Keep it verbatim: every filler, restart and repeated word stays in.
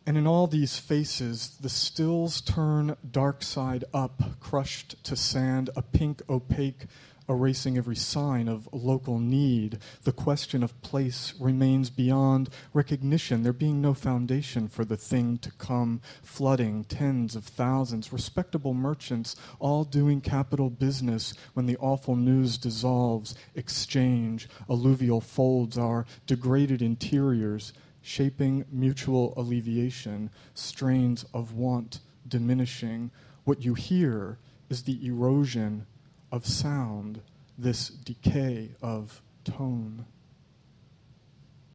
And in all these faces, the stills turn dark side up, crushed to sand, a pink opaque, erasing every sign of local need. The question of place remains beyond recognition, there being no foundation for the thing to come, flooding tens of thousands, respectable merchants, all doing capital business when the awful news dissolves, exchange, alluvial folds our degraded interiors, shaping mutual alleviation, strains of want diminishing. What you hear is the erosion of sound, this decay of tone.